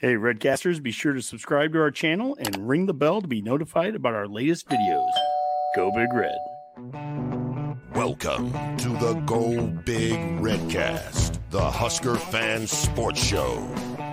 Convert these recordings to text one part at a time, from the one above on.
Hey, Redcasters, be sure to subscribe to our channel and ring the bell to be notified about our latest videos. Go Big Red. Welcome to the Go Big Redcast, the Husker Fan Sports Show.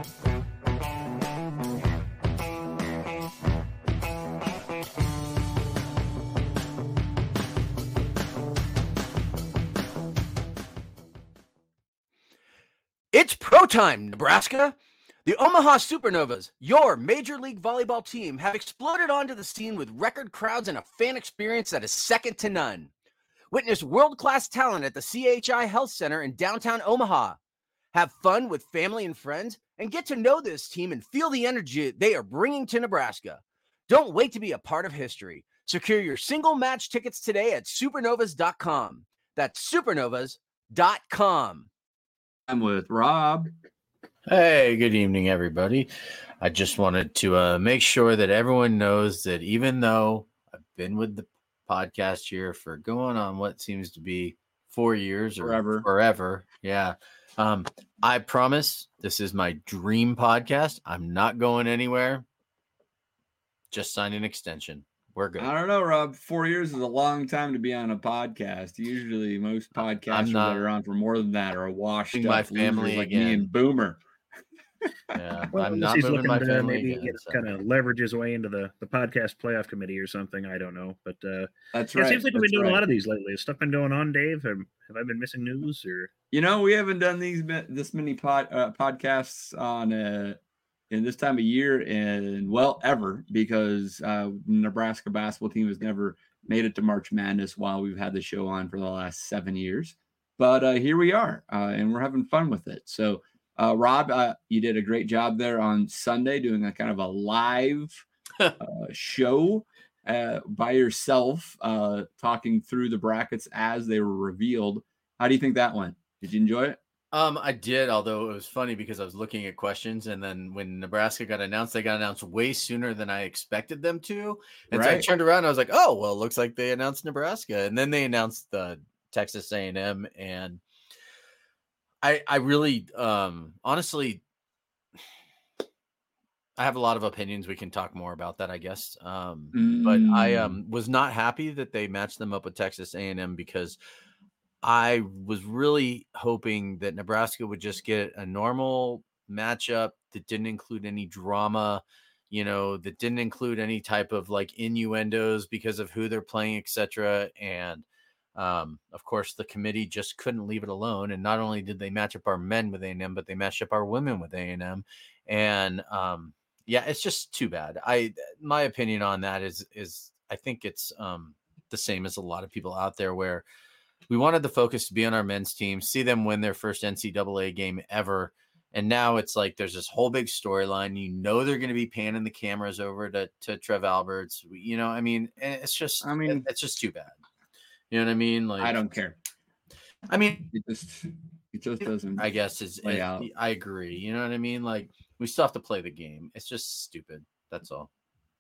It's pro time, Nebraska! The Omaha Supernovas, your Major League Volleyball team, have exploded onto the scene with record crowds and a fan experience that is second to none. Witness world-class talent at the CHI Health Center in downtown Omaha. Have fun with family and friends, and get to know this team and feel the energy they are bringing to Nebraska. Don't wait to be a part of history. Secure your single match tickets today at supernovas.com. That's supernovas.com. I'm with Rob. Hey, good evening, everybody. I just wanted to make sure that everyone knows that even though I've been with the podcast here for going on what seems to be 4 years or forever. Yeah. I promise this is my dream podcast. I'm not going anywhere. Just sign an extension. We're good. I don't know, Rob. 4 years is a long time to be on a podcast. Usually most podcasters that are on for more than that are washed up my family like again. me and Boomer. Yeah, well, I'm not he's moving looking my to family maybe again, so. kind of leverage his way into the podcast playoff committee or something. I don't know, but that's right. It seems like we've been doing a lot of these lately. Has stuff been going on, Dave? Have I been missing news? Or we haven't done this many podcasts on in this time of year and ever, because Nebraska basketball team has never made it to March Madness while we've had the show on for the last 7 years. But here we are, and we're having fun with it. So. Rob, you did a great job there on Sunday doing a kind of a live show by yourself, talking through the brackets as they were revealed. How do you think that went? Did you enjoy it? I did, although it was funny because I was looking at questions, and then when Nebraska got announced, they got announced way sooner than I expected them to. And so I turned around and I was like, oh, well, it looks like they announced Nebraska. And then they announced the Texas A&M, and I really, honestly, I have a lot of opinions. We can talk more about that, I guess. But I was not happy that they matched them up with Texas A&M, because I was really hoping that Nebraska would just get a normal matchup that didn't include any drama, that didn't include any type of like innuendos because of who they're playing, etc. And of course, the committee just couldn't leave it alone. And not only did they match up our men with A&M, but they matched up our women with A&M. And yeah, it's just too bad. My opinion on that is I think it's the same as a lot of people out there, where we wanted the focus to be on our men's team, see them win their first NCAA game ever. And now it's like there's this whole big storyline. They're going to be panning the cameras over to Trev Alberts. It's just too bad. You know what I mean? Like, I don't care. I mean, it just doesn't. I guess I agree. You know what I mean? Like, we still have to play the game. It's just stupid. That's all.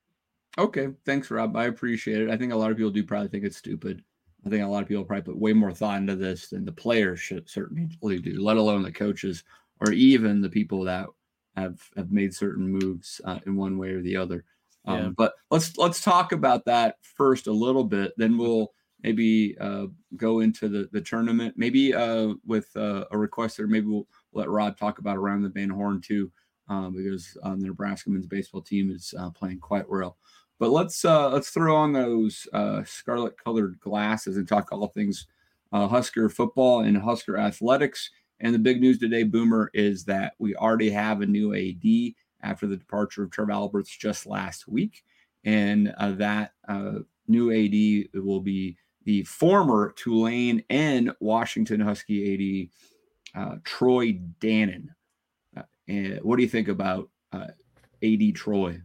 Okay, thanks, Rob. I appreciate it. I think a lot of people do probably think it's stupid. I think a lot of people probably put way more thought into this than the players should certainly do, let alone the coaches or even the people that have made certain moves in one way or the other. But let's talk about that first a little bit. Then we'll maybe go into the tournament, maybe with a request, or maybe we'll let Rob talk about around the Van Horn too, because the Nebraska men's baseball team is playing quite well. But let's throw on those scarlet-colored glasses and talk all things Husker football and Husker athletics. And the big news today, Boomer, is that we already have a new AD after the departure of Trev Alberts just last week, and that new AD will be the former Tulane and Washington Husky AD, Troy Dannon. And what do you think about AD Troy?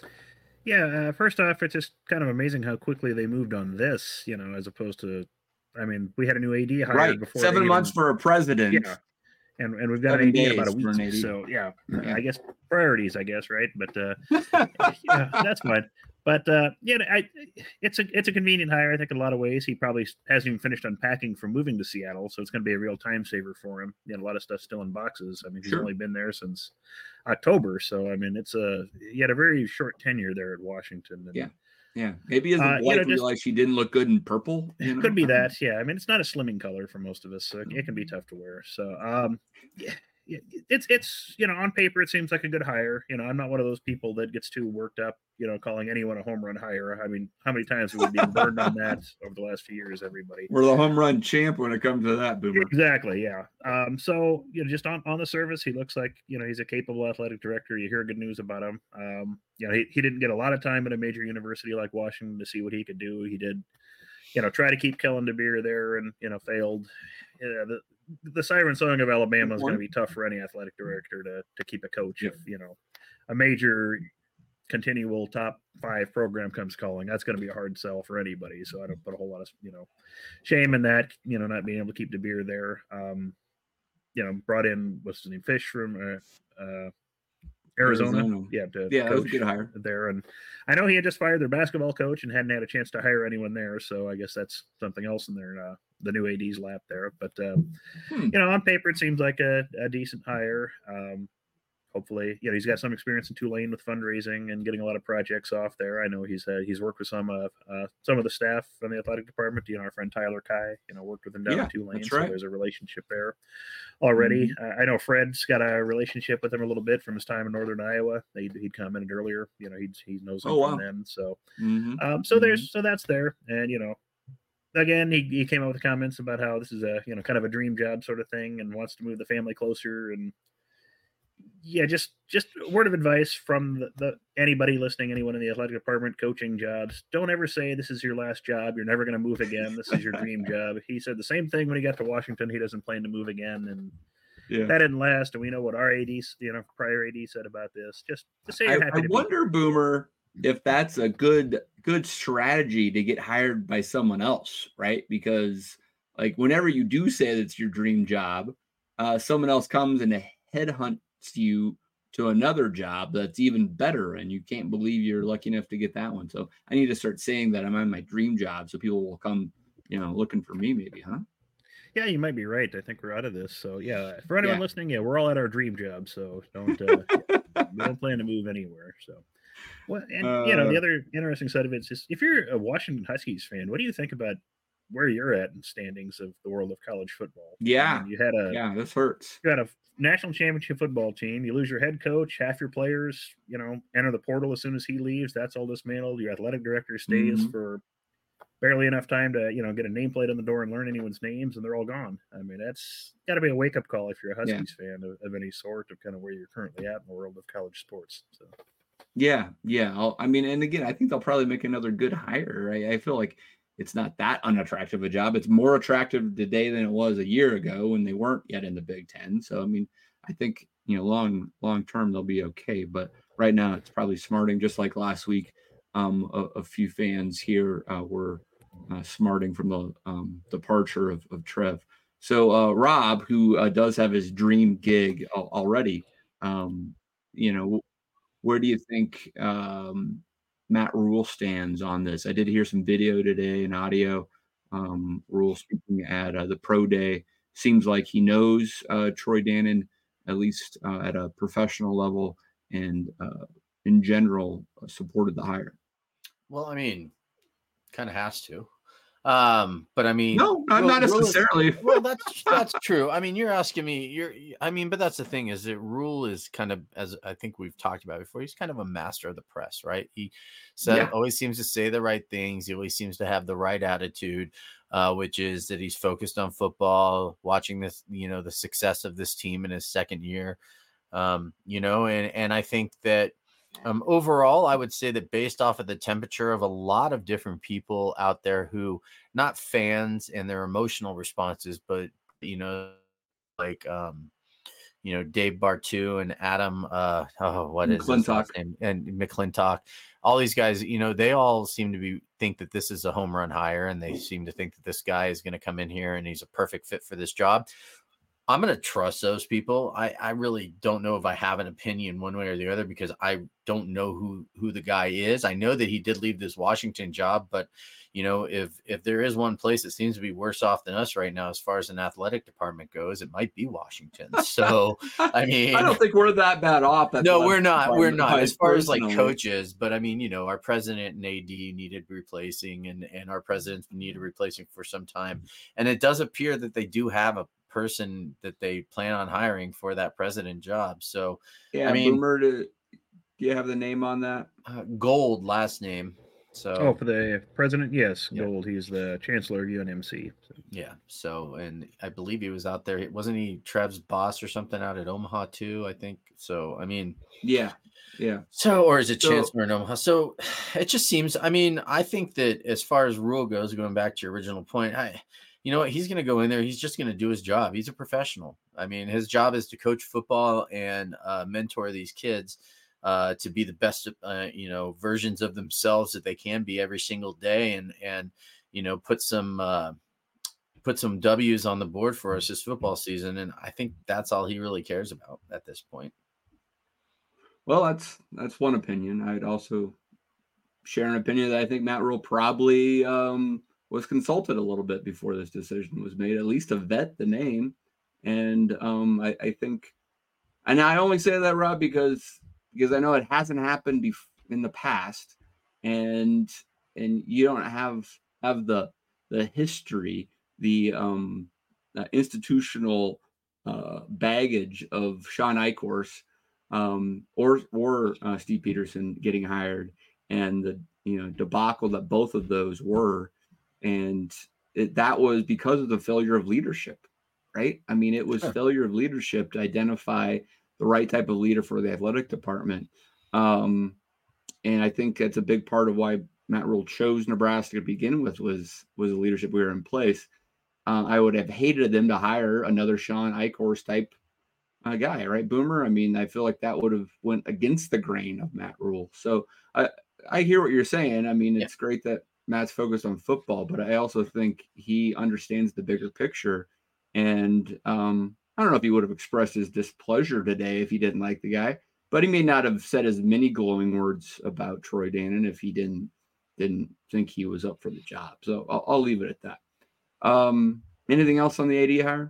Yeah, first off, it's just kind of amazing how quickly they moved on this, as opposed to, we had a new AD hired before. 7 months for a president. and we've got 7 an AD in about a days for an week. AD. So yeah, Yeah. I guess priorities, right? But yeah, that's fine. But it's a convenient hire, I think, in a lot of ways. He probably hasn't even finished unpacking from moving to Seattle, so it's going to be a real time saver for him. A lot of stuff still in boxes. I mean, he's Sure. only been there since October, so I mean, he had a very short tenure there at Washington. And, Yeah. Maybe his wife just realized she didn't look good in purple. could be that. Yeah, I mean, it's not a slimming color for most of us, so it can be tough to wear. So it's on paper it seems like a good hire. I'm not one of those people that gets too worked up, calling anyone a home run hire. I mean, how many times have we been burned on that over the last few years, everybody? We're the home run champ when it comes to that, Boomer. Exactly, yeah. So just on the surface, he looks like he's a capable athletic director. You hear good news about him. He didn't get a lot of time at a major university like Washington to see what he could do. He did try to keep Kellen DeBeer there and failed. The siren song of Alabama is going to be tough for any athletic director to keep a coach. If a major continual top 5 program comes calling, that's going to be a hard sell for anybody. So I don't put a whole lot of shame in that, not being able to keep DeBeer there. Brought in what's his name, Fish from Arizona. That was a good hire there. And I know he had just fired their basketball coach and hadn't had a chance to hire anyone there. So I guess that's something else in their the new AD's lap there. But on paper it seems like a decent hire. Hopefully, he's got some experience in Tulane with fundraising and getting a lot of projects off there. I know he's worked with some of the staff from the athletic department. Our friend Tyler Kai, worked with him down in Tulane. That's right. So there's a relationship there already. Mm-hmm. I know Fred's got a relationship with him a little bit from his time in Northern Iowa. He'd commented earlier. He knows him from then. So, so that's there. And again, he came up with comments about how this is a kind of a dream job sort of thing, and wants to move the family closer. And just a word of advice from the anybody listening, anyone in the athletic department, coaching jobs: don't ever say this is your last job. You're never going to move again. This is your dream job. He said the same thing when he got to Washington. He doesn't plan to move again, and that didn't last. And we know what our AD, prior AD said about this. Just to say you're happy. I wonder, Boomer, if that's a good strategy to get hired by someone else, right? Because like whenever you do say that's your dream job, someone else comes and headhunt you to another job that's even better, and you can't believe you're lucky enough to get that one. So I need to start saying that I'm on my dream job, so people will come looking for me, maybe. Yeah, you might be right. I think we're out of this. So yeah, for anyone listening, we're all at our dream job, so don't we don't plan to move anywhere. So and the other interesting side of it is just, if you're a Washington Huskies fan, what do you think about where you're at in standings of the world of college football? You had this hurts. You had a national championship football team. You lose your head coach, half your players, enter the portal as soon as he leaves. That's all dismantled. Your athletic director stays for barely enough time to, get a nameplate on the door and learn anyone's names, and they're all gone. I mean, that's got to be a wake-up call if you're a Huskies fan of any sort, of kind of where you're currently at in the world of college sports. So. Yeah. And again, I think they'll probably make another good hire. Right? I feel like it's not that unattractive a job. It's more attractive today than it was a year ago when they weren't yet in the Big Ten. So, I mean, I think, long term, they'll be okay. But right now it's probably smarting, just like last week. A few fans here were smarting from the departure of Trev. So Rob, who does have his dream gig already, where do you think Matt Rule stands on this? I did hear some video today and audio. Rule speaking at the pro day. Seems like he knows Troy Dannen, at least at a professional level, and in general supported the hire. Well, I mean, kind of has to. But I mean, no, not necessarily. Well, that's true. I mean, you're asking me, but that's the thing, is that Rule is kind of, as I think we've talked about before, he's kind of a master of the press, right? He always seems to say the right things. He always seems to have the right attitude, which is that he's focused on football, watching this, the success of this team in his second year, and I think that overall, I would say that based off of the temperature of a lot of different people out there who, not fans and their emotional responses, but, like, Dave Bartu and Adam, what is his last name? And McClintock, all these guys, they all seem to think that this is a home run hire, and they seem to think that this guy is going to come in here and he's a perfect fit for this job. I'm going to trust those people. I really don't know if I have an opinion one way or the other because I don't know who the guy is. I know that he did leave this Washington job, but if there is one place that seems to be worse off than us right now as far as an athletic department goes, it might be Washington. So, I mean, I don't think we're that bad off. No, we're not. We're not as far as like coaches, but I mean, our president and AD needed replacing and our president's needed replacing for some time. And it does appear that they do have a person that they plan on hiring for that president job. So, yeah, I mean, Boomer, do you have the name on that? Gold last name. So, for the president, yes, yeah. Gold. He's the chancellor of UNMC. So. Yeah. So, and I believe he was out there. Wasn't he Trev's boss or something out at Omaha too? I think so. I mean, yeah. So, or is it chancellor in Omaha? So, it just seems. I mean, I think that as far as Rhule goes, going back to your original point, you know what? He's going to go in there. He's just going to do his job. He's a professional. I mean, his job is to coach football and mentor these kids to be the best, versions of themselves that they can be every single day, and put some W's on the board for us this football season. And I think that's all he really cares about at this point. Well, that's one opinion. I'd also share an opinion that I think Matt Rhule probably was consulted a little bit before this decision was made, at least to vet the name. And I think, and I only say that, Rob, because I know it hasn't happened in the past, and you don't have the history, the institutional baggage of Sean Eichhorst or Steve Peterson getting hired, and the debacle that both of those were. And that was because of the failure of leadership, right? I mean, it was failure of leadership to identify the right type of leader for the athletic department. And I think that's a big part of why Matt Rhule chose Nebraska to begin with was the leadership we were in place. I would have hated them to hire another Sean Eichhorst type guy, right? Boomer. I mean, I feel like that would have went against the grain of Matt Rhule. So I hear what you're saying. I mean, it's great that Matt's focused on football, but I also think he understands the bigger picture. And I don't know if he would have expressed his displeasure today if he didn't like the guy, but he may not have said as many glowing words about Troy Danon if he didn't think he was up for the job. So I'll leave it at that. Anything else on the AD hire?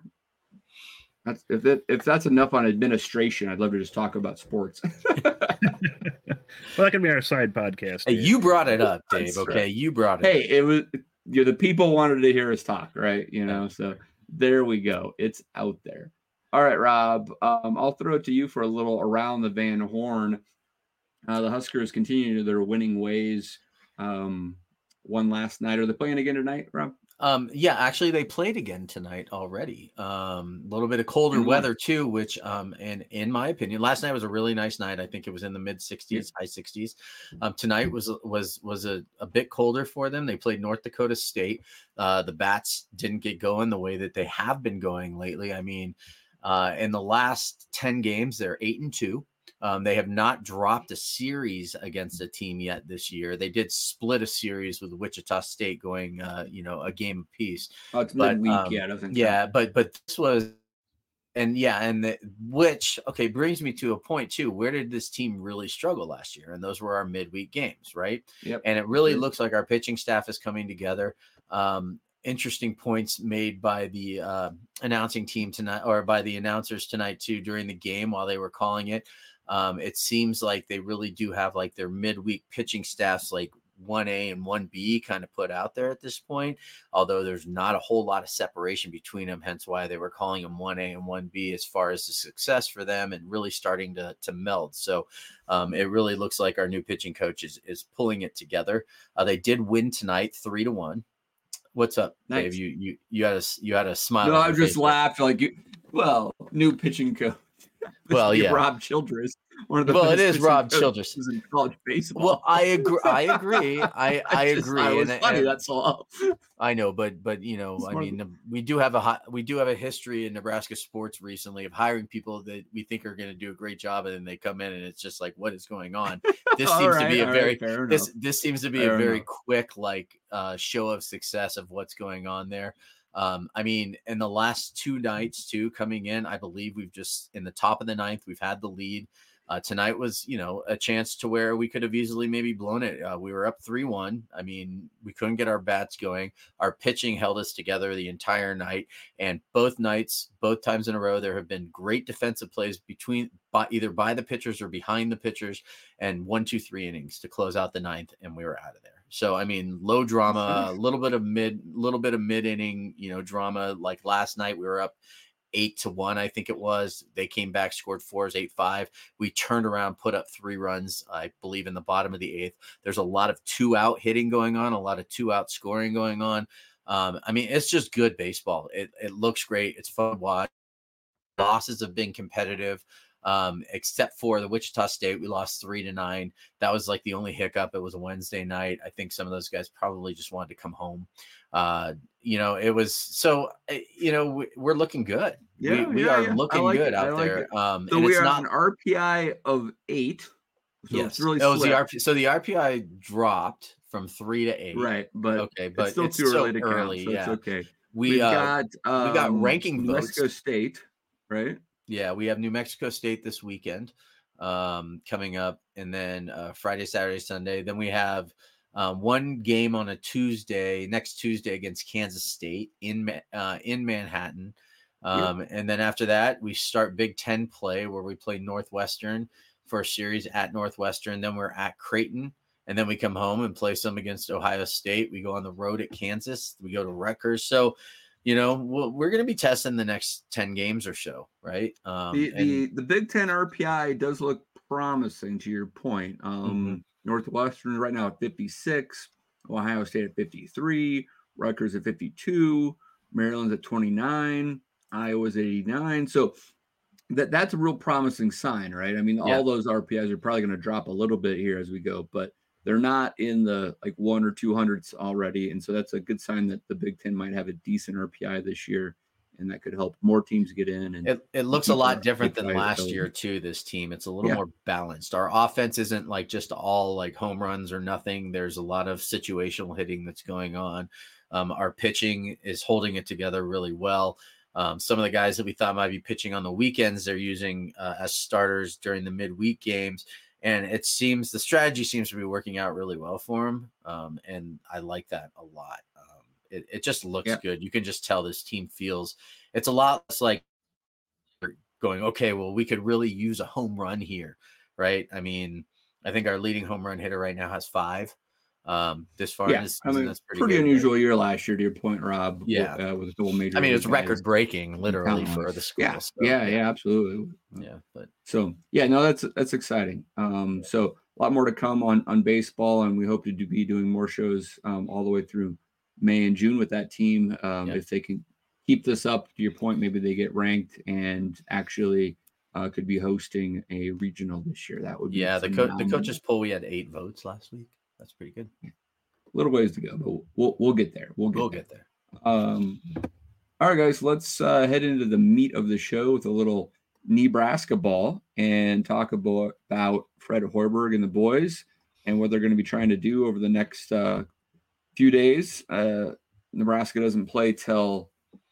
If that's enough on administration, I'd love to just talk about sports. Well, that can be our side podcast. Hey, you brought it up, Dave. That's okay, right. You brought it. Hey, it was the people wanted to hear us talk, right? So there we go. It's out there. All right, Rob. I'll throw it to you for a little around the Van Horn. The Huskers continue their winning ways. Won last night. Are they playing again tonight, Rob? Yeah, actually they played again tonight already. A little bit of colder weather too, which and in my opinion, last night was a really nice night. I think it was in the mid 60s, high 60s. Tonight was a bit colder for them. They played North Dakota State. The Bats didn't get going the way that they have been going lately. I mean, in the last 10 games, they're 8-2. They have not dropped a series against a team yet this year. They did split a series with Wichita State going, a game apiece. Oh, it's midweek, but this was, which brings me to a point too. Where did this team really struggle last year? And those were our midweek games, right? Yep. And it really looks like our pitching staff is coming together. Interesting points made by the announcing team tonight, or by the announcers tonight too, during the game while they were calling it. It seems like they really do have like their midweek pitching staffs, like 1A and 1B kind of put out there at this point, although there's not a whole lot of separation between them, hence why they were calling them 1A and 1B as far as the success for them and really starting to meld. So it really looks like our new pitching coach is pulling it together. They did win tonight 3-1. What's up, nice. Dave? You had a smile. No, I just laughed like you. Well, new pitching coach. Well, yeah, Rob Childress. It is Rob Childress in college baseball. Well, I agree. I agree. It was funny. That's all. I know, but I mean, we do have a history in Nebraska sports recently of hiring people that we think are going to do a great job, and then they come in and it's just like, what is going on? This seems to be a very this seems to be a very quick show of success of what's going on there. I mean, in the last 2 nights too, coming in, I believe we've just in the top of the 9th, we've had the lead. Tonight was, a chance to where we could have easily maybe blown it. We were up 3-1. I mean, we couldn't get our bats going. Our pitching held us together the entire night. And both nights, both times in a row, there have been great defensive plays either by the pitchers or behind the pitchers, and 1, 2, 3 innings to close out the 9th, and we were out of there. So, I mean, low drama, a little bit of mid inning, drama. Like last night, we were up 8-1, I think it was. They came back, scored 4s, 8-5. We turned around, put up 3 runs, I believe, in the bottom of the 8th. There's a lot of 2-out hitting going on, a lot of 2-out scoring going on. I mean, it's just good baseball. It looks great. It's fun to watch. Losses have been competitive, except for the Wichita State. We lost 3-9. That was like the only hiccup. It was a Wednesday night. I think some of those guys probably just wanted to come home. It was so, we're looking good. Yeah, we are looking good out there. So we are an RPI of 8. So yes. It's really so the RPI dropped from 3 to 8. Right. But okay, but it's still too early to count. So it's okay. We got ranking New votes. Mexico State, right? Yeah, we have New Mexico State this weekend coming up, and then Friday, Saturday, Sunday. Then we have one game on a Tuesday, next Tuesday against Kansas State in Manhattan. And then after that, we start Big Ten play where we play Northwestern for a series at Northwestern. Then we're at Creighton, and then we come home and play some against Ohio State. We go on the road at Kansas. We go to Rutgers. So, we're going to be testing the next 10 games or so, right? The Big Ten RPI does look promising, to your point. Northwestern right now at 56, Ohio State at 53, Rutgers at 52, Maryland's at 29, Iowa's 89. So that's a real promising sign, right? I mean, all those RPIs are probably going to drop a little bit here as we go, but they're not in the 1 or 200s already. And so that's a good sign that the Big Ten might have a decent RPI this year, and that could help more teams get in. And it looks a lot different than last year too. This team, it's a little more balanced. Our offense isn't like just all like home runs or nothing. There's a lot of situational hitting that's going on. Our pitching is holding it together really well. Some of the guys that we thought might be pitching on the weekends, they're using as starters during the midweek games. And the strategy seems to be working out really well for him. And I like that a lot. It just looks good. You can just tell this team feels it's a lot less like going, okay, well, we could really use a home run here, right? I mean, I think our leading home run hitter right now has 5. This far in this season, that's pretty unusual year last year, to your point, Rob. Yeah, with the dual major. I mean, it's record breaking, literally, for the school. Yeah, so, yeah, absolutely. Yeah, but so that's exciting. So a lot more to come on baseball, and we hope to be doing more shows all the way through May and June with that team. If they can keep this up, to your point, maybe they get ranked and actually could be hosting a regional this year. That would be the coaches poll. We had 8 votes last week. That's pretty good. A little ways to go, but we'll get there. We'll get there. All right, guys, let's head into the meat of the show with a little Nebraska ball and talk about Fred Hoiberg and the boys and what they're going to be trying to do over the next few days. Nebraska doesn't play till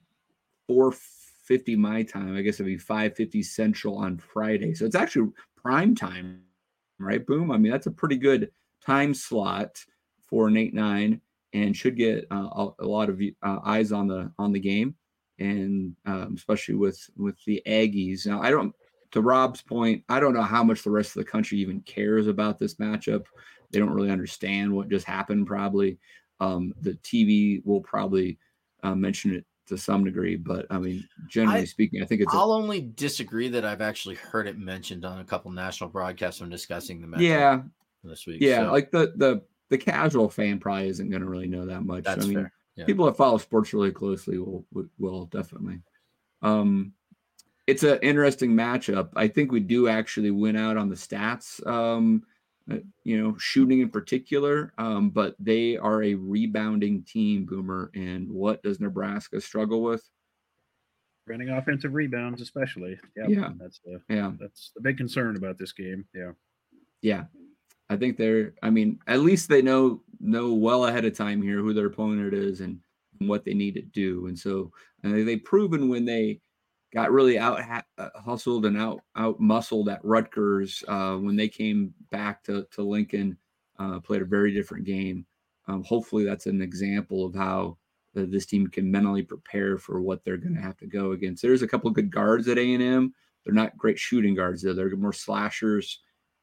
4:50 my time. I guess it'd be 5:50 Central on Friday. So it's actually prime time, right? Boom. I mean, that's a pretty good time slot for Nate 9 and should get a lot of eyes on the game, and especially with the Aggies. Now, to Rob's point, I don't know how much the rest of the country even cares about this matchup. They don't really understand what just happened, probably. The TV will probably mention it to some degree, but I mean, generally speaking, I think it's. I'll only disagree that I've actually heard it mentioned on a couple national broadcasts when discussing the matchup. Yeah. This week. Yeah, so. Like the casual fan probably isn't going to really know that much. That's fair. Yeah. People that follow sports really closely will definitely. It's an interesting matchup. I think we do actually win out on the stats. Shooting in particular, but they are a rebounding team, Boomer. And what does Nebraska struggle with? Running offensive rebounds, especially. Yeah. That's the big concern about this game. Yeah. I think at least they know well ahead of time here who their opponent is and what they need to do. And so they've proven when they got really hustled and out muscled at Rutgers when they came back to Lincoln, played a very different game. Hopefully that's an example of how this team can mentally prepare for what they're going to have to go against. There's a couple of good guards at A&M. They're not great shooting guards though. They're more slashers,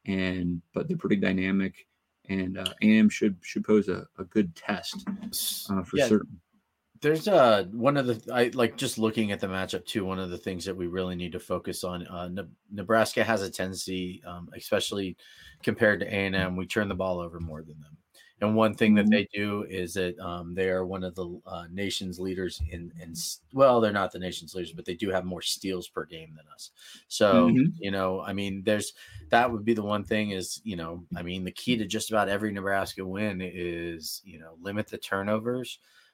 but they're pretty dynamic. And A&M should pose a good test for certain. There's one of the I like just looking at the matchup too. One of the things that we really need to focus on. Nebraska has a tendency, especially compared to A&M, we turn the ball over more than them. And one thing that they do is that they are one of the nation's leaders in well, they're not the nation's leaders, but they do have more steals per game than us. So, you know, I mean, that would be the one thing is, you know, I mean, the key to just about every Nebraska win is, you know, limit the turnovers,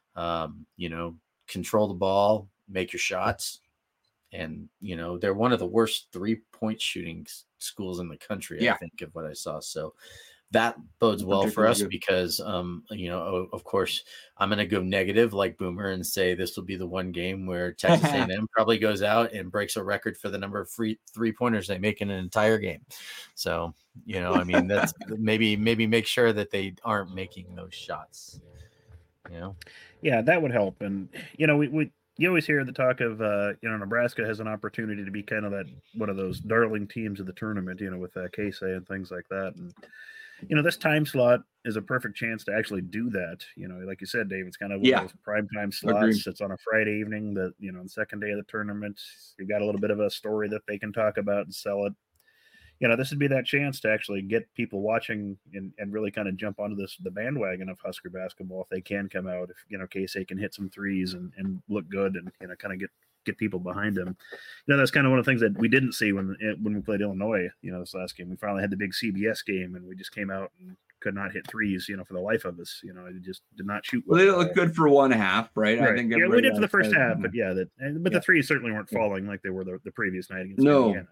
you know, control the ball, make your shots. And, you know, they're one of the worst 3-point shooting schools in the country, I think, of what I saw. So, that bodes well for us because, you know, of course, I'm going to go negative like Boomer and say this will be the one game where Texas A&M probably goes out and breaks a record for the number of free 3-pointers they make in an entire game. So, you know, I mean, that's maybe make sure that they aren't making those shots, you know? Yeah, that would help. And, you know, you always hear the talk of, you know, Nebraska has an opportunity to be kind of that one of those darling teams of the tournament, you know, with Casey and things like that. And, you know, this time slot is a perfect chance to actually do that. You know, like you said, Dave, it's kind of one of those prime time slots. Agreed. It's on a Friday evening that, you know, the second day of the tournament, you've got a little bit of a story that they can talk about and sell it. You know, this would be that chance to actually get people watching and really kind of jump onto the bandwagon of Husker basketball if they can come out, if, you know, Casey can hit some threes and look good and, you know, kind of get people behind him. You know, that's kind of one of the things that we didn't see when we played Illinois, you know, this last game. We finally had the big CBS game and we just came out and could not hit threes, you know, for the life of us. You know, it just did not shoot well. They looked good for one half, right? I think we did for the first half, but the threes certainly weren't falling like they were the previous night against Indiana.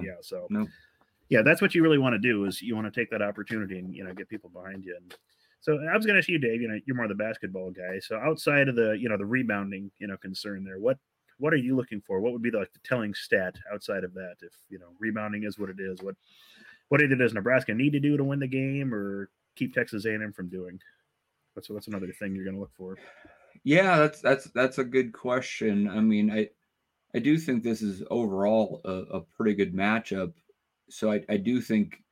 Yeah, that's what you really want to do is you want to take that opportunity and, you know, get people behind you. And so I was going to ask you, Dave, you know, you're more the basketball guy. So outside of the, you know, the rebounding, you know, concern there, what are you looking for? What would be the telling stat outside of that? If, you know, rebounding is what it is, what either does Nebraska need to do to win the game or keep Texas A&M from doing? What's another thing you're going to look for? Yeah, that's a good question. I mean, I do think this is overall a pretty good matchup. So I do think,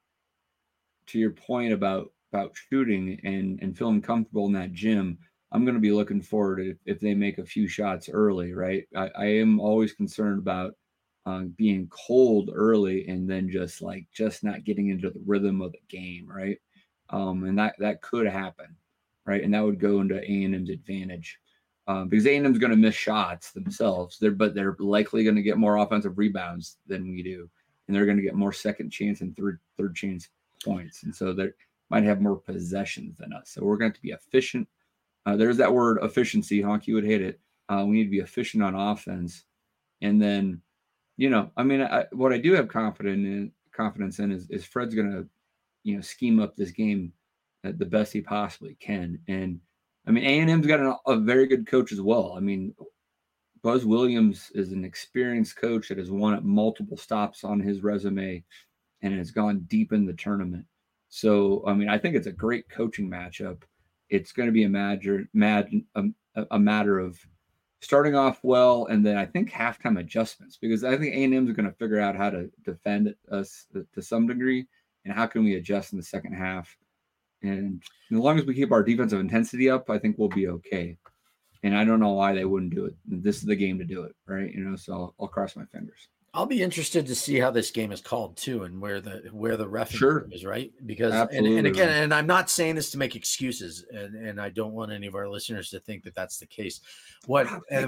to your point about shooting and feeling comfortable in that gym, I'm going to be looking forward to if they make a few shots early, right? I am always concerned about being cold early and then just not getting into the rhythm of the game, right? And that could happen, right? And that would go into A&M's advantage because A&M's going to miss shots themselves. But they're likely going to get more offensive rebounds than we do, and they're going to get more second chance and third chance points, and so they might have more possessions than us. So we're going to have to be efficient. There's that word efficiency. Honky would hate it. We need to be efficient on offense. And then, you know, I mean, what I do have confidence in is Fred's going to, you know, scheme up this game at the best he possibly can. And I mean, A&M's got a very good coach as well. I mean, Buzz Williams is an experienced coach that has won at multiple stops on his resume and has gone deep in the tournament. So, I mean, I think it's a great coaching matchup. It's going to be a matter of starting off well, and then I think halftime adjustments, because I think A&M is going to figure out how to defend us to some degree, and how can we adjust in the second half. And as long as we keep our defensive intensity up, I think we'll be okay. And I don't know why they wouldn't do it. This is the game to do it, right? You know, so I'll cross my fingers. I'll be interested to see how this game is called too, and where the ref is, right? Because and again, and I'm not saying this to make excuses, and I don't want any of our listeners to think that that's the case. But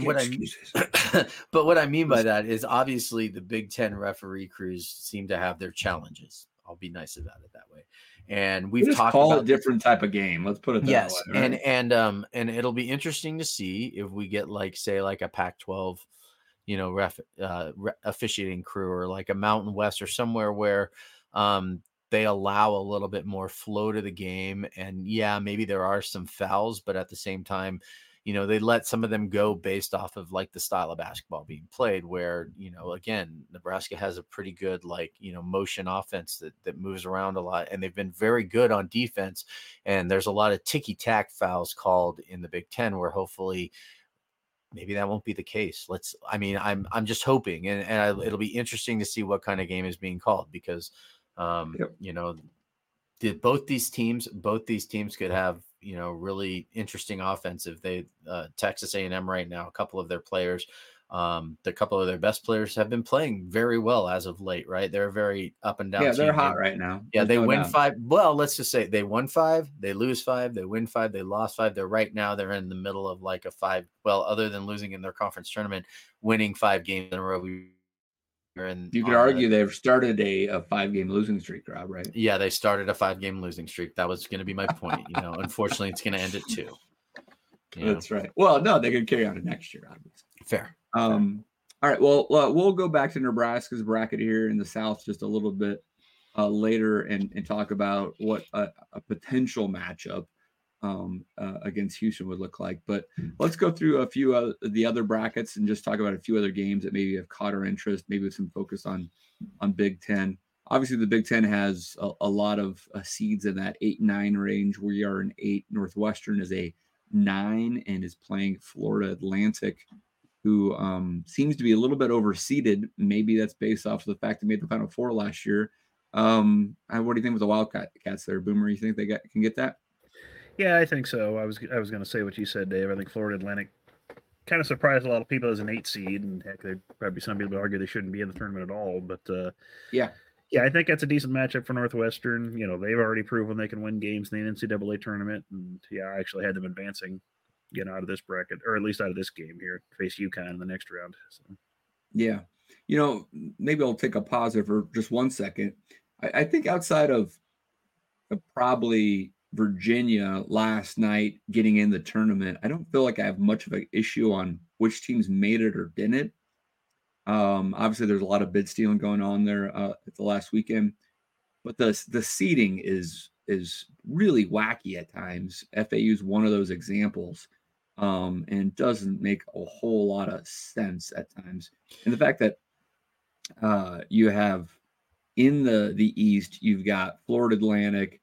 what I mean by that is obviously the Big Ten referee crews seem to have their challenges. I'll be nice about it that way. And we've talked about Right? And it'll be interesting to see if we get say a Pac-12, you know, officiating crew, or like a Mountain West or somewhere where they allow a little bit more flow to the game. And yeah, maybe there are some fouls, but at the same time, they let some of them go based off of like the style of basketball being played, where, again, Nebraska has a pretty good motion offense that moves around a lot, and they've been very good on defense. And there's a lot of ticky-tack fouls called in the Big Ten, where hopefully maybe that won't be the case. I'm just hoping, and it'll be interesting to see what kind of game is being called, because both these teams could have really interesting offensive. Texas A&M right now, a couple of their best players have been playing very well as of late, right? They're very up and down. Yeah, they're hot right now. Yeah, they win 5. Well, let's just say they won 5, they lose 5, they win 5, they lost 5. They're in the middle of like a 5. Well, other than losing in their conference tournament, winning 5 games in a row. You could argue they've started a 5-game losing streak, Rob, right? Yeah, they started a 5-game losing streak. That was going to be my point. Unfortunately, it's going to end at 2. That's right. Well, no, they could carry on to next year, obviously. Fair. All right. Well, we'll go back to Nebraska's bracket here in the South just a little bit later and talk about what a potential matchup against Houston would look like. But let's go through a few of the other brackets and just talk about a few other games that maybe have caught our interest, maybe with some focus on Big Ten. Obviously, the Big Ten has a lot of seeds in that 8-9 range. We are an 8. Northwestern is a 9 and is playing Florida Atlantic, who seems to be a little bit overseeded. Maybe that's based off of the fact they made the Final Four last year. What do you think with the Wildcats there, Boomer? You think they can get that? Yeah, I think so. I was going to say what you said, Dave. I think Florida Atlantic kind of surprised a lot of people as an 8 seed, and heck, there'd probably some people argue they shouldn't be in the tournament at all. But yeah, I think that's a decent matchup for Northwestern. They've already proven they can win games in the NCAA tournament, and I actually had them advancing, out of this bracket, or at least out of this game here, face UConn in the next round. So. Yeah, maybe I'll take a pause there for just 1 second. I think outside of probably Virginia last night getting in the tournament, I don't feel like I have much of an issue on which teams made it or didn't. Obviously, there's a lot of bid stealing going on there at the last weekend, but the seeding is really wacky at times. FAU is one of those examples, and doesn't make a whole lot of sense at times. And the fact that you have in the East, you've got Florida Atlantic,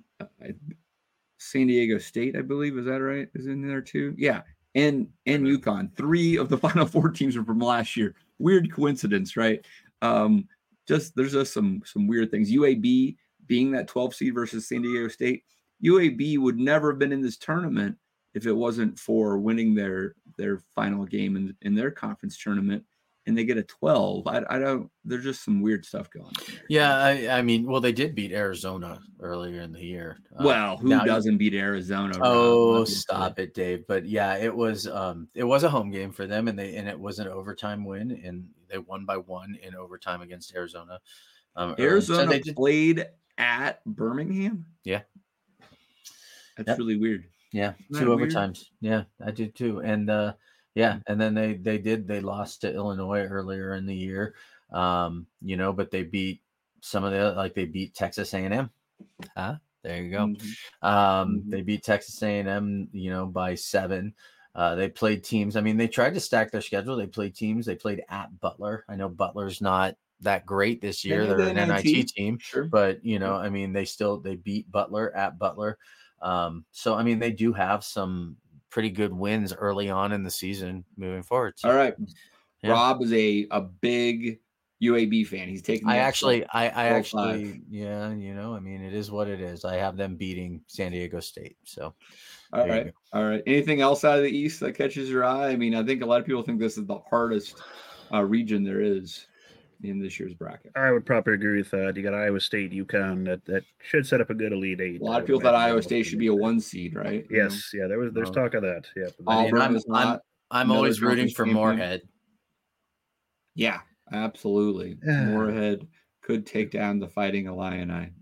San Diego State, I believe, is that right? Is in there too? Yeah, and UConn. 3 of the Final 4 teams are from last year. Weird coincidence, right? There's just some weird things. UAB being that 12 seed versus San Diego State. UAB would never have been in this tournament if it wasn't for winning their final game in their conference tournament, and they get a 12. I don't. There's just some weird stuff going on there. Yeah, I mean, well, they did beat Arizona earlier in the year. Well, who doesn't beat Arizona? Oh, stop it, Dave. But yeah, it was a home game for them, and it was an overtime win, and they won by 1 in overtime against Arizona. Arizona played at Birmingham. Yeah, that's really weird. Yeah, 2 overtimes. Yeah, I did too, and and then they lost to Illinois earlier in the year, but they beat some of they beat Texas A&M. There you go. Mm-hmm. They beat Texas A&M, by 7. They played teams. I mean, they tried to stack their schedule. They played teams. They played at Butler. I know Butler's not that great this year. They're an NIT team, sure. But I mean, they beat Butler at Butler. So I mean, they do have some pretty good wins early on in the season moving forward. So, all right. Yeah. Rob is a big UAB fan. He's taking I actually, yeah, I mean, it is what it is. I have them beating San Diego State. So all right. Anything else out of the East that catches your eye? I mean, I think a lot of people think this is the hardest region there is in this year's bracket. I would probably agree with that. You got Iowa State, UConn, that should set up a good Elite 8. A lot of people thought Iowa State should be a 1 seed, right? Yes, yeah, there's talk of that. Yeah, I'm always rooting for Moorhead. Yeah, absolutely. Moorhead could take down the Fighting Illini.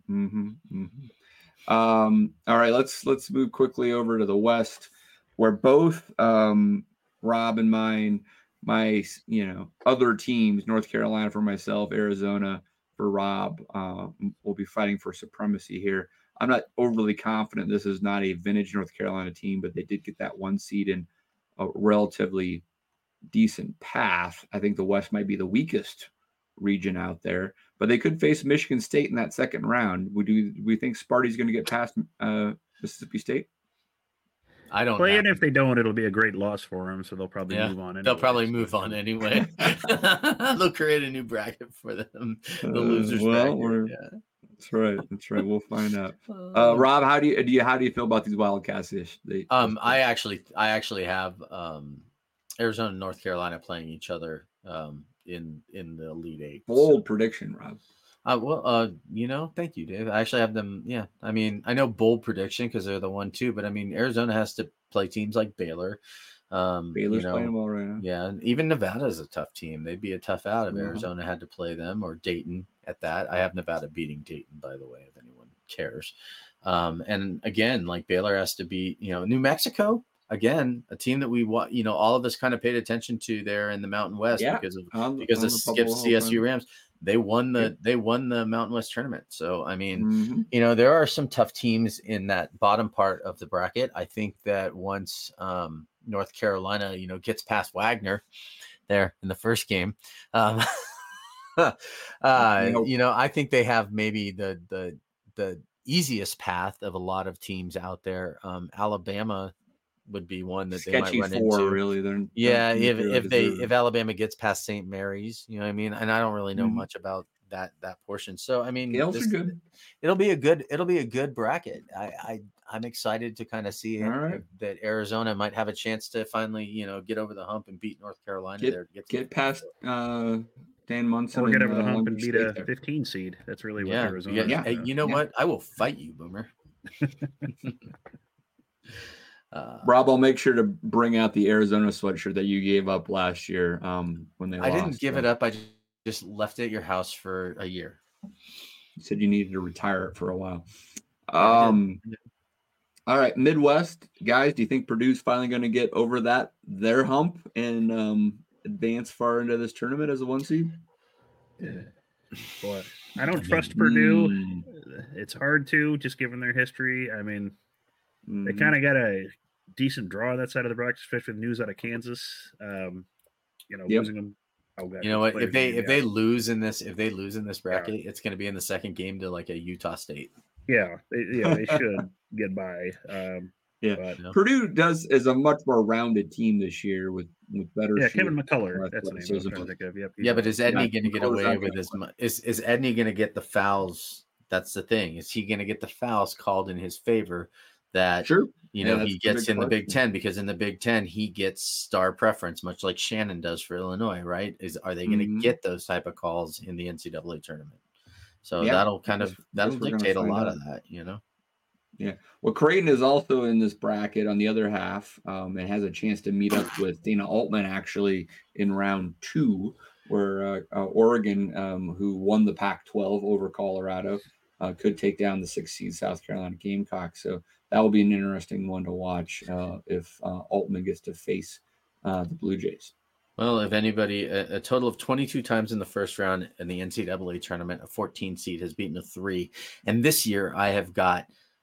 All right, let's move quickly over to the West, where both Rob and my other teams, North Carolina for myself, Arizona for Rob, will be fighting for supremacy here. I'm not overly confident this is not a vintage North Carolina team, but they did get that 1 seed in a relatively decent path. I think the West might be the weakest region out there, but they could face Michigan State in that second round. We think Sparty's going to get past Mississippi State? I don't. Well, even if they don't, it'll be a great loss for them, so they'll probably move on. Anyway. They'll probably move on anyway. They'll create a new bracket for them. The losers bracket. That's right. That's right. We'll find out. Rob, how do you feel about these Wildcats? I actually have Arizona and North Carolina playing each other in the Elite Eight. Bold prediction, Rob. Thank you, Dave. I actually have them. Yeah, I mean, I know bold prediction because they're the 1-2, but I mean, Arizona has to play teams like Baylor. Baylor's playing well right now. Yeah, and even Nevada is a tough team. They'd be a tough out if Arizona had to play them, or Dayton at that. I have Nevada beating Dayton, by the way, if anyone cares. And again, like Baylor has to beat, New Mexico. Again, a team that we want, all of us kind of paid attention to there in the Mountain West because of CSU Rams. They won the Mountain West tournament. So, I mean, there are some tough teams in that bottom part of the bracket. I think that once North Carolina, gets past Wagner there in the first game, I think they have maybe the easiest path of a lot of teams out there. Alabama would be one that they might run into. Really, if Alabama gets past St. Mary's, you know what I mean. And I don't really know much about that portion. So I mean, good. It'll be a good bracket. I'm excited to kind of see that Arizona might have a chance to finally get over the hump and beat North Carolina. Get past Dan Munson, or get over the hump and beat a 15 seed. That's really what Arizona. Hey, you know what? I will fight you, Boomer. Rob, I'll make sure to bring out the Arizona sweatshirt that you gave up last year when they lost. I didn't give it up. I just left it at your house for a year. You said you needed to retire it for a while. All right, Midwest guys, do you think Purdue's finally going to get over their hump and advance far into this tournament as a 1 seed? Boy, I don't trust Purdue. It's hard to, just given their history. I mean, they kind of got a decent draw on that side of the bracket, especially with news out of Kansas. Losing them. Oh God, you know what? If they lose in this bracket, it's going to be in the second game to like a Utah State. Yeah, they should get by. But Purdue is a much more rounded team this year with better. Yeah, Kevin McCullough. That's the name I was trying to think of. Yep, but is Edney going to get away with as much? Is Edney going to get the fouls? That's the thing. Is he going to get the fouls called in his favor? That he gets in the Big Ten, because in the Big Ten he gets star preference, much like Shannon does for Illinois, right? Are they going to get those type of calls in the NCAA tournament? So that'll dictate a lot of that, Yeah. Well, Creighton is also in this bracket on the other half, and has a chance to meet up with Dana Altman actually in round 2, where Oregon, who won the Pac-12 over Colorado, could take down the 6th seed South Carolina Gamecocks. So that will be an interesting one to watch if Altman gets to face the Blue Jays. Well, if anybody, a total of 22 times in the first round in the NCAA tournament, a 14 seed has beaten a 3. And this year I have got,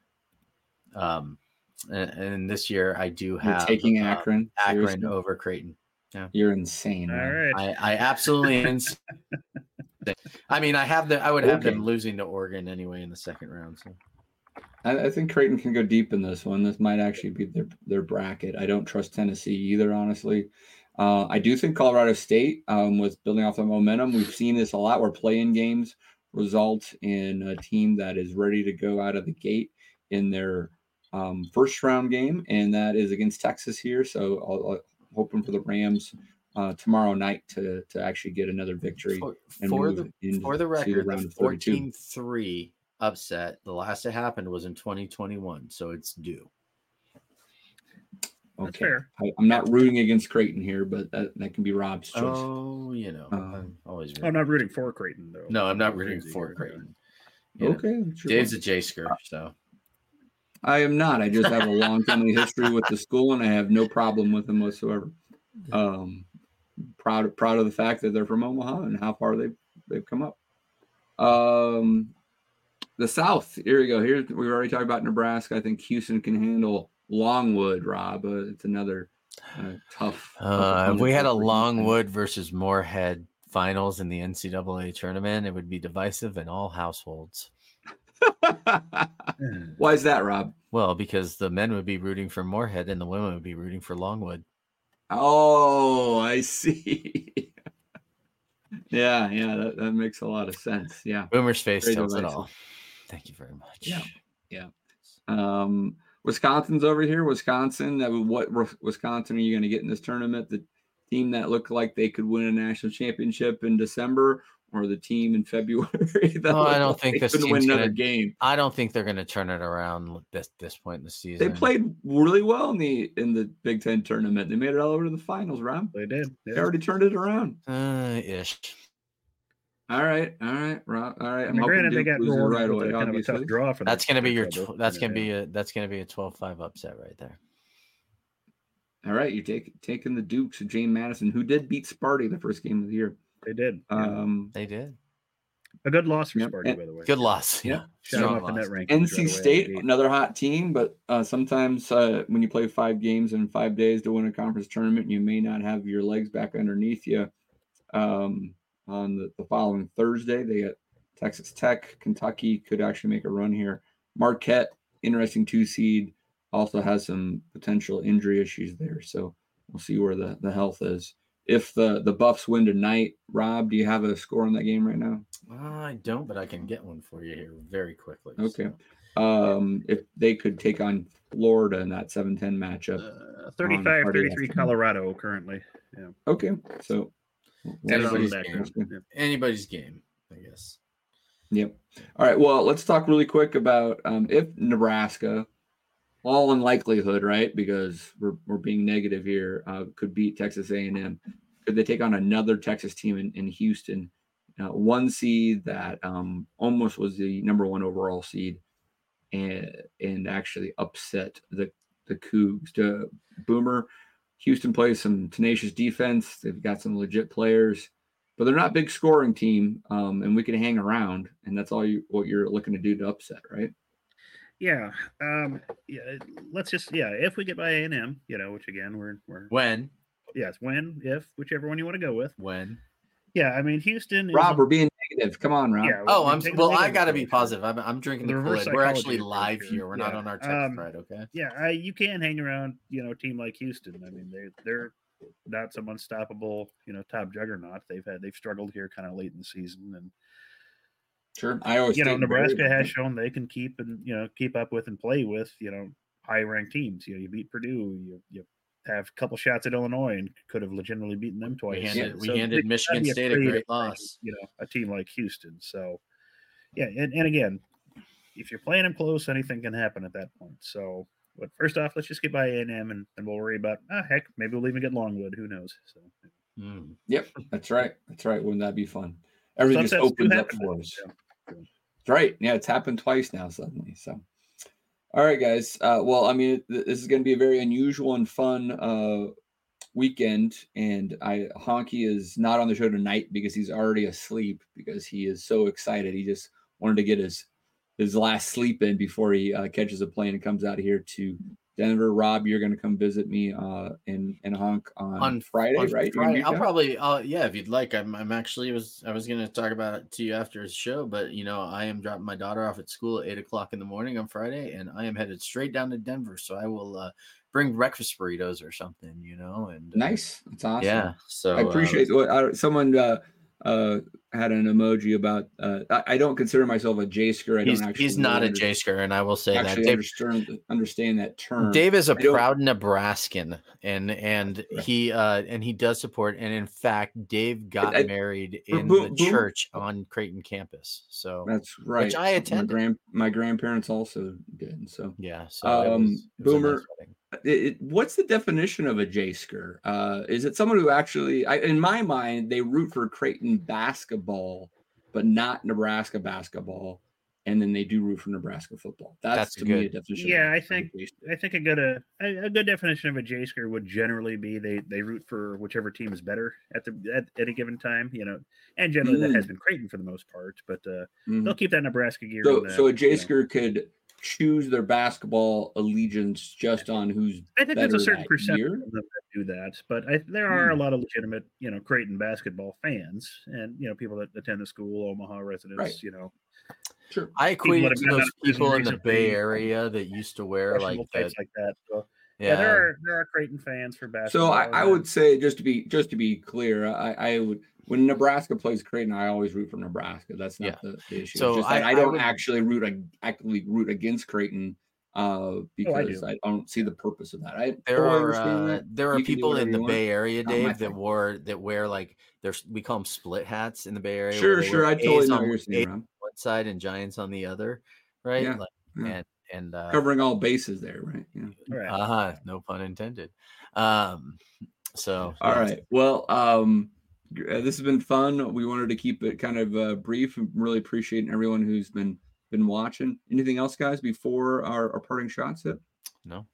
and this year I do have taking Akron over Creighton. Yeah. You're insane. All right. I absolutely insane. I mean, I would have them losing to Oregon anyway in the second round. So I think Creighton can go deep in this one. This might actually be their bracket. I don't trust Tennessee either, honestly. I do think Colorado State, with building off the momentum, we've seen this a lot where play-in games result in a team that is ready to go out of the gate in their first round game, and that is against Texas here. So I'll hoping for the Rams tomorrow night to actually get another victory. For the record, the 14-3 upset, the last it happened was in 2021, so it's due. Okay, I'm not rooting against Creighton here, but that can be Rob's choice. Oh, I'm always. I'm not rooting for Creighton though. No, I'm not rooting for Creighton. Okay, Dave's a J-sker, so. I am not. I just have a long family history with the school, and I have no problem with them whatsoever. Proud of the fact that they're from Omaha and how far they've come up. The South. Here we go. We already talked about Nebraska. I think Houston can handle Longwood. Rob, it's another Tough. If we had a Longwood versus Moorhead finals in the NCAA tournament, it would be divisive in all households. Why is that, Rob? Well, because the men would be rooting for Moorhead and the women would be rooting for Longwood. Oh, I see. Yeah, that makes a lot of sense. Yeah. Boomer's face Very tells it divisive. all. Thank you very much. Yeah. Wisconsin's over here. Wisconsin. What Wisconsin are you going to get in this tournament? The team that looked like they could win a national championship in December, or the team in February that I don't think this couldn't win another game. I don't think they're going to turn it around this point in the season. They played really well in the Big Ten tournament. They made it all over to the finals, Rob. They did. Yeah. They already turned it around. Ish. All right, Rob. All right. I'm granted they got rolled right away. kind of a tough draw for that's going to be your trouble. that's going to be a 12-5 upset right there. All right, you're taking the Dukes of James Madison, who did beat Sparty the first game of the year. They did. They did. A good loss for Yep. Sparty, by the way. Good loss. Yeah. Shout them Strong up in loss. that rankings NC right State, away. another hot team, but sometimes when you play 5 games in 5 days to win a conference tournament, you may not have your legs back underneath you. On the following Thursday, they got Texas Tech. Kentucky could actually make a run here. Marquette, interesting 2 seed, also has some potential injury issues there. So we'll see where the health is. If the Buffs win tonight, Rob, do you have a score on that game right now? I don't, but I can get one for you here very quickly. Okay. So. If they could take on Florida in that 7-10 matchup. 35-33 Colorado currently. Yeah. Okay. So Anybody's That game. background. Anybody's game, I guess. Yep. All right. Well, let's talk really quick about if Nebraska, all in likelihood, right? Because we're being negative here, could beat Texas A&M. Could they take on another Texas team in Houston? 1 seed that almost was the number 1 overall seed, and actually upset the Cougs. To Boomer, Houston plays some tenacious defense. They've got some legit players, but they're not a big scoring team, and we can hang around, and that's what you're looking to do to upset, right? Yeah. Let's just if we get by A&M, which again we're When? yes, if whichever one you want to go with. When? Yeah, I mean Houston. Rob, we're being negative. Come on, Rob. Yeah. I got to be positive. I'm drinking the reverse Kool-Aid. We're psychology actually approach live here. here. We're not Yeah. on our text thread, okay? Yeah, you can hang around, a team like Houston. I mean, they're not some unstoppable, top juggernaut. They've struggled here kind of late in the season, and Sure. I always Nebraska has shown they can keep up with and play with, high ranked teams. You beat Purdue, you have a couple shots at Illinois and could have legitimately beaten them twice. We handed Michigan State a great loss. A team like Houston. So, yeah, and again, if you're playing them close, anything can happen at that point. So, but first off, let's just get by A&M and we'll worry about, heck, maybe we'll even get Longwood. Who knows? So, Yep, that's right. Wouldn't that be fun? Everything just opens up for us. Yeah. That's right. Yeah, it's happened twice now suddenly. So, all right, guys. Well, I mean, this is going to be a very unusual and fun weekend, and Honky is not on the show tonight because he's already asleep because he is so excited. He just wanted to get his last sleep in before he catches a plane and comes out here to Denver. Rob, you're going to come visit me in Honk on Friday, right? Friday. I'll probably, if you'd like. I'm actually I was going to talk about it to you after his show, but I am dropping my daughter off at school at 8:00 in the morning on Friday, and I am headed straight down to Denver. So I will bring breakfast burritos or something, and nice. That's awesome. Yeah. So I appreciate what someone had an emoji about. I don't consider myself a J-sker. He's not a J-sker, and I will say that. Dave, understand that term. Dave is a proud Nebraskan, and he does support. And in fact, Dave got married in the church on Creighton campus. So that's right. Which I attended. My grandparents also did. So yeah. So it was Boomer. What's the definition of a J-sker? Is it someone who actually, in my mind, they root for Creighton basketball, but not Nebraska basketball, and then they do root for Nebraska football? That's to me a definition. Yeah, I think a good definition of a J-sker would generally be they root for whichever team is better at a given time, and generally that has been Creighton for the most part, but they'll keep that Nebraska gear. So a J-sker could choose their basketball allegiance just on who's I think there's a better certain that percentage year? of them that do that, but there are a lot of legitimate, Creighton basketball fans and people that attend the school, Omaha residents, Right. Sure. I equate that it to have got out those of prison people in the Bay recently, Area that used to wear like questionable that. types like that. So Yeah, there are Creighton fans for basketball. So I would say, just to be clear, I would, when Nebraska plays Creighton, I always root for Nebraska. That's not the issue. So It's just that I I don't would- actually actively root against Creighton because I don't see the purpose of that. There understand that. are You can do people whatever in the you want. Bay Area, Not my Dave, thing. that wear like we call them split hats in the Bay Area. Sure, where they wear I totally A's know on what you're saying, A's Rob. on one side and Giants on the other, right? Yeah, Like, yeah. and Covering all bases there, right? Yeah. Right. No pun intended. So All right. Well, this has been fun. We wanted to keep it kind of brief. I'm really appreciating everyone who's been watching. Anything else, guys, before our parting shots hit? No.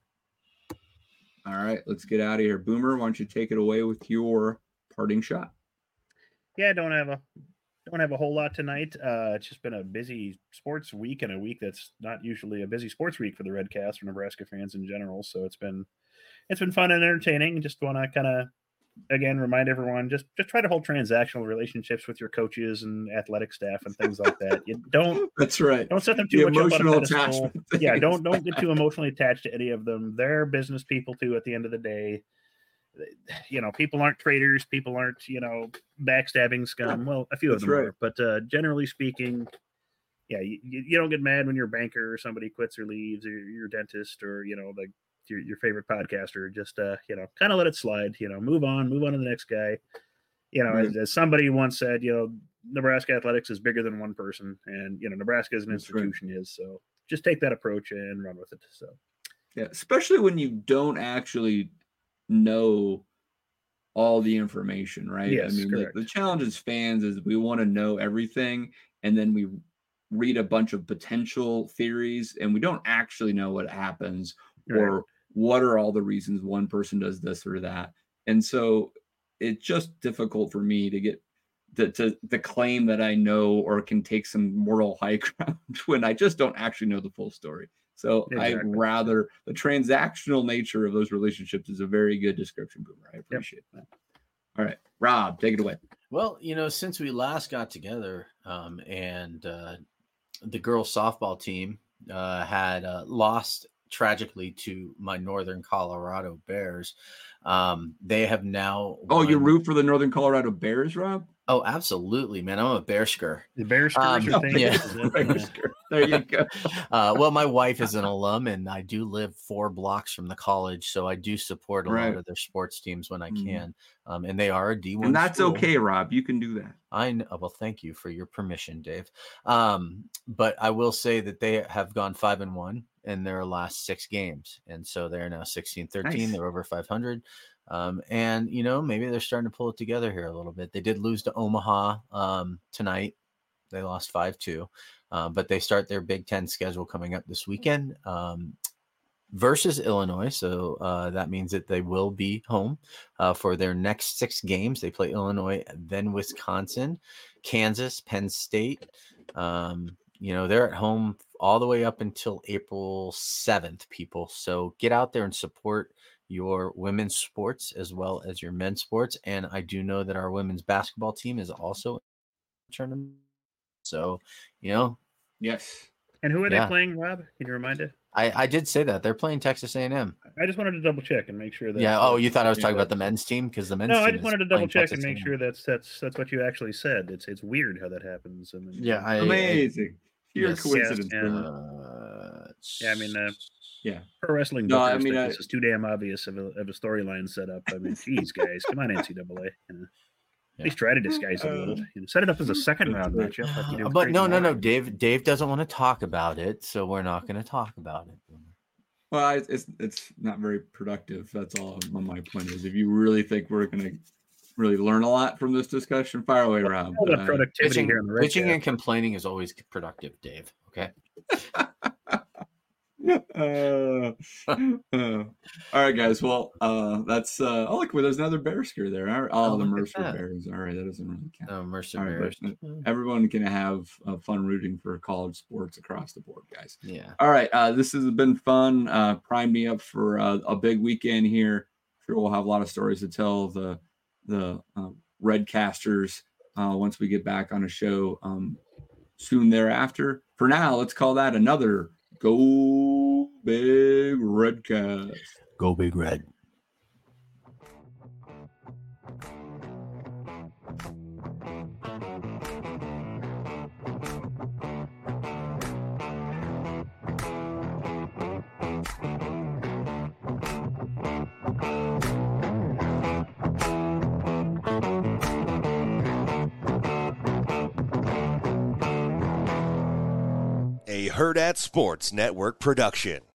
All right, let's get out of here. Boomer, why don't you take it away with your parting shot? Yeah, I don't have a whole lot tonight. It's just been a busy sports week and a week that's not usually a busy sports week for the Redcast or Nebraska fans in general. So it's been fun and entertaining. Just want to kind of again remind everyone just try to hold transactional relationships with your coaches and athletic staff and things like that. You don't. That's right. Don't set them too much up on a pedestal. attachment. Yeah, don't get too emotionally attached to any of them. They're business people too. At the end of the day, people aren't traitors. People aren't backstabbing scum. Well, a few of them are, but generally speaking, yeah, you don't get mad when your banker or somebody quits or leaves, or your dentist, or your favorite podcaster. Just kind of let it slide. Move on to the next guy. As somebody once said, Nebraska athletics is bigger than one person, and Nebraska as an institution is. So just take that approach and run with it. So yeah, especially when you don't actually know all the information, right? Yes, I mean, the challenge as fans is we want to know everything, and then we read a bunch of potential theories, and we don't actually know what happens or what are all the reasons one person does this or that. And so it's just difficult for me to get to claim that I know or can take some moral high ground when I just don't actually know the full story. So I'd rather the transactional nature of those relationships is a very good description, Boomer. I appreciate that. All right, Rob, take it away. Well, since we last got together, and the girls softball team had lost tragically to my Northern Colorado Bears. They have now. You root for the Northern Colorado Bears, Rob? Oh, absolutely, man. I'm a Bearsker. The Bearsker thing. Yeah. There you go. Well, my wife is an alum, and I do live 4 blocks from the college, so I do support a lot of their sports teams when I can. And they are a D1 and that's school. Okay, Rob. You can do that. I know. Well, thank you for your permission, Dave. But I will say that they have gone 5-1 in their last 6 games, and so they're now 16-13. Nice. They're over 500. And maybe they're starting to pull it together here a little bit. They did lose to Omaha tonight. They lost 5-2, but they start their Big Ten schedule coming up this weekend versus Illinois. So that means that they will be home for their next 6 games. They play Illinois, then Wisconsin, Kansas, Penn State. They're at home all the way up until April 7th, people. So get out there and support your women's sports as well as your men's sports. And I do know that our women's basketball team is also in the tournament. So, Yes. And who are they playing, Rob? Can you remind us? I did say that they're playing Texas A&M. I just wanted to double check and make sure that. Yeah. Oh, you thought I was talking about the men's team because the men's. No, team I just wanted to double check and make A&M. sure that's what you actually said. It's weird how that happens. And Amazing. Pure coincidence. I mean, yeah. Pro wrestling. No, I mean, this is too damn obvious of a storyline setup. I mean, geez, guys, come on, NCAA. At least try to disguise it a little. Set it up as a second round matchup. Like you do but no. Dave doesn't want to talk about it, so we're not going to talk about it. Well, it's not very productive. That's all my point is. If you really think we're going to really learn a lot from this discussion, fire away, Rob. Productivity pitching, here in the pitching and complaining is always productive, Dave. Okay. All right, guys. Well, that's oh look, there's another bear scare there. Oh, the Mercer Bears. All right, that doesn't really count. Oh, Mercer All right, Bears. but everyone can have fun rooting for college sports across the board, guys. Yeah. All right, this has been fun. Prime me up for a big weekend here. Sure, we'll have a lot of stories to tell the Redcasters once we get back on a show soon thereafter. For now, let's call that another Go Big Redcast. Go Big Red. A Herd at Sports Network production.